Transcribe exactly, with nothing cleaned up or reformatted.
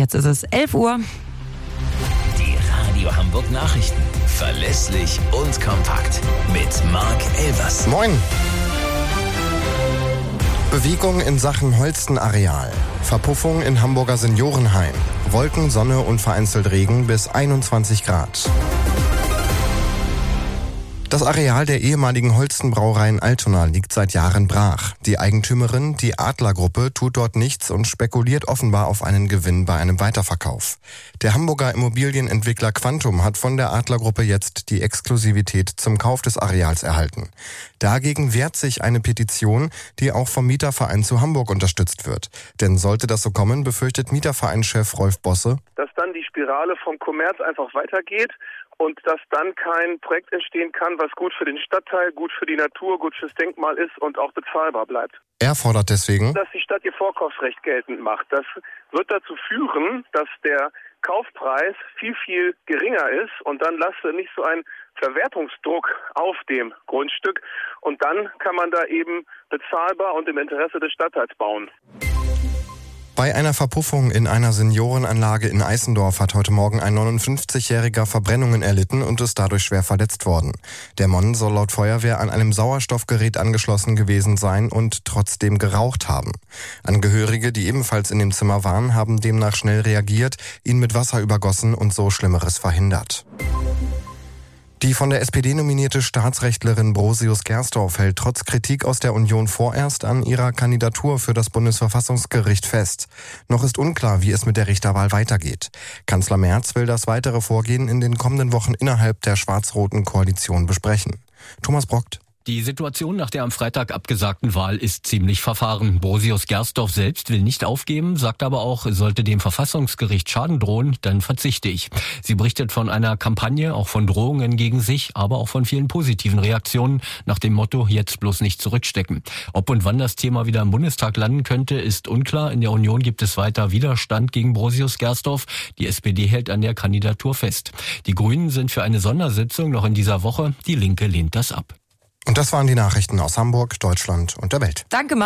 jetzt ist es elf Uhr. Die Radio Hamburg Nachrichten. Verlässlich und kompakt. Mit Marc Elvers. Moin. Bewegung in Sachen Holstenareal. Verpuffung in Hamburger Seniorenheim. Wolken, Sonne und vereinzelt Regen bis einundzwanzig Grad. Das Areal der ehemaligen Holsten-Brauerei in Altona liegt seit Jahren brach. Die Eigentümerin, die Adler-Gruppe, tut dort nichts und spekuliert offenbar auf einen Gewinn bei einem Weiterverkauf. Der Hamburger Immobilienentwickler Quantum hat von der Adler-Gruppe jetzt die Exklusivität zum Kauf des Areals erhalten. Dagegen wehrt sich eine Petition, die auch vom Mieterverein zu Hamburg unterstützt wird. Denn sollte das so kommen, befürchtet Mietervereinschef Rolf Bosse, dass dann die Spirale vom Kommerz einfach weitergeht und dass dann kein Projekt entstehen kann, was gut für den Stadtteil, gut für die Natur, gut fürs Denkmal ist und auch bezahlbar bleibt. Er fordert deswegen, dass die Stadt ihr Vorkaufsrecht geltend macht. Das wird dazu führen, dass der Kaufpreis viel, viel geringer ist und dann lasse nicht so ein Verwertungsdruck auf dem Grundstück und dann kann man da eben bezahlbar und im Interesse des Stadtteils bauen. Bei einer Verpuffung in einer Seniorenanlage in Eisendorf hat heute Morgen ein neunundfünfzigjähriger Verbrennungen erlitten und ist dadurch schwer verletzt worden. Der Mann soll laut Feuerwehr an einem Sauerstoffgerät angeschlossen gewesen sein und trotzdem geraucht haben. Angehörige, die ebenfalls in dem Zimmer waren, haben demnach schnell reagiert, ihn mit Wasser übergossen und so Schlimmeres verhindert. Die von der S P D nominierte Staatsrechtlerin Brosius Gersdorf hält trotz Kritik aus der Union vorerst an ihrer Kandidatur für das Bundesverfassungsgericht fest. Noch ist unklar, wie es mit der Richterwahl weitergeht. Kanzler Merz will das weitere Vorgehen in den kommenden Wochen innerhalb der schwarz-roten Koalition besprechen. Thomas Brockt. Die Situation nach der am Freitag abgesagten Wahl ist ziemlich verfahren. Brosius Gersdorf selbst will nicht aufgeben, sagt aber auch, sollte dem Verfassungsgericht Schaden drohen, dann verzichte ich. Sie berichtet von einer Kampagne, auch von Drohungen gegen sich, aber auch von vielen positiven Reaktionen nach dem Motto, jetzt bloß nicht zurückstecken. Ob und wann das Thema wieder im Bundestag landen könnte, ist unklar. In der Union gibt es weiter Widerstand gegen Brosius Gersdorf. Die S P D hält an der Kandidatur fest. Die Grünen sind für eine Sondersitzung noch in dieser Woche. Die Linke lehnt das ab. Und das waren die Nachrichten aus Hamburg, Deutschland und der Welt. Danke,